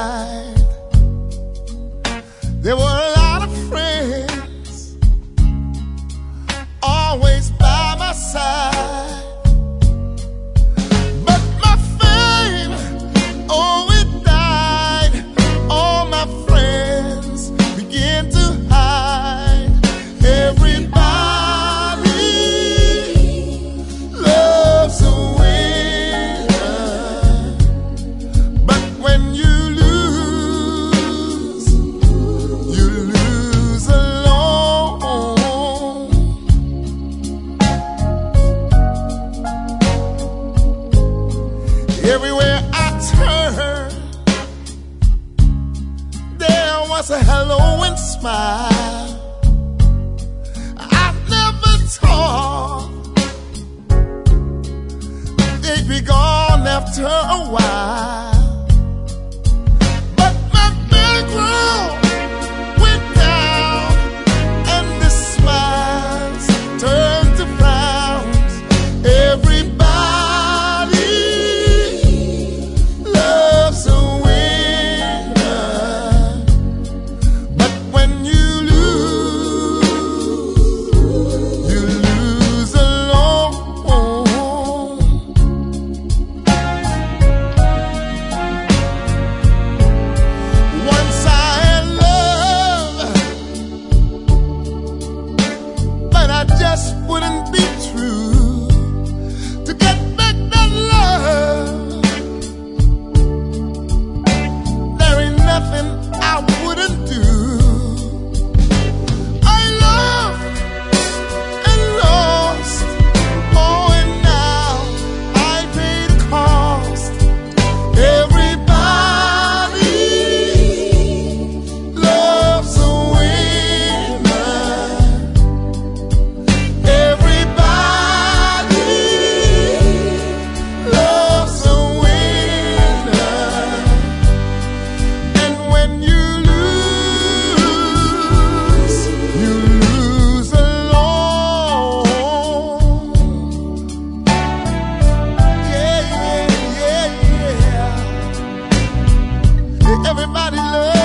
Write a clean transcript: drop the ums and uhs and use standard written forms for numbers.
side. There were a lot of friends always by my side. But my fame, oh, it died. All my friends began to hide. Everybody loves a winner, but when you lose alone. Everywhere I turn, there was a hello and smile. I never thought they'd be gone after a while. But my bankroll went down, and the smiles turned to frowns. Everybody loves a winner, but when you lose alone. Once I had love, but I just wouldn't be true. To get back that love, there ain't nothing I wouldn't do. I loved and lost, oh, and now I pay the cost. Everybody loves a winner. Everybody loves a winner. And when you lose alone. Yeah, yeah, yeah, yeah. Everybody loves